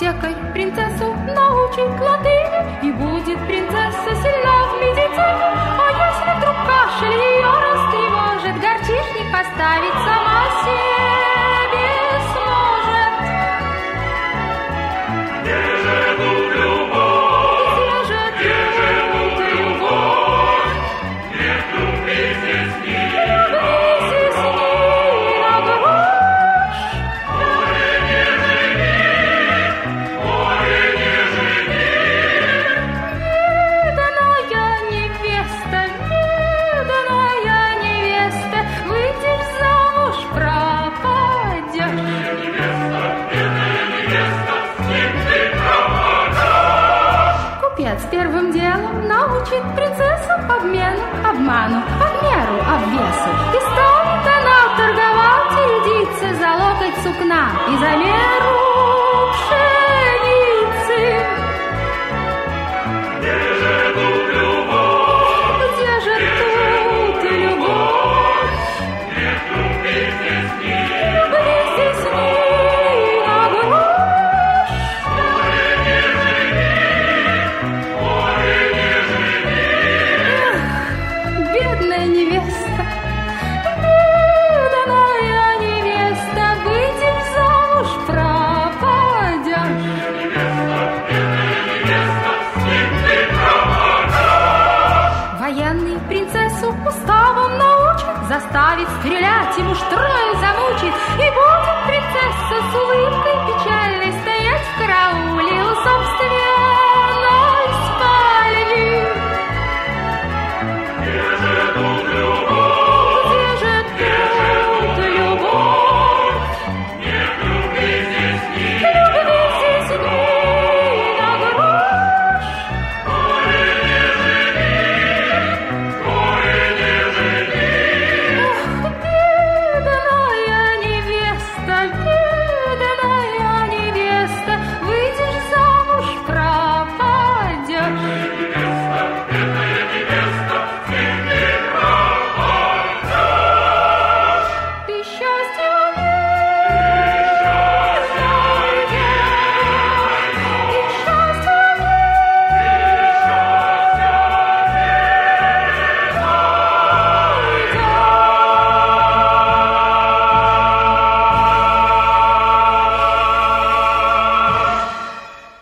Аптекарь принцессу научит латыни, и будет принцесса сильна в медицине. А если вдруг кашель ее растревожит, горчишник поставить сама себе сможет. Где же тут любовь? Где же тут любовь? Нет любви здесь ни на грош. Море не живи, море не живи. Бедная невеста, выйдешь замуж, пропадешь. Невеста, бедная невеста, с ним ты пропадешь. Купец первым делом научит принцессу обмену, обману, обмеру, обвесу. И станет она торговать и рядиться за локоть сукна и за меру пшеницы. Где же тут любовь? Где же тут любовь? Нет любви здесь ни Здесь ни на грош. море не живи, море не живи. Бедная невеста, выйдешь замуж, пропадешь. Невеста, с ним ты пропадешь. Военный принцессу уставом научит, заставит стрелять и муштрою замучит. И будет принцесса с улыбкой печальной стоять в карауле у собственной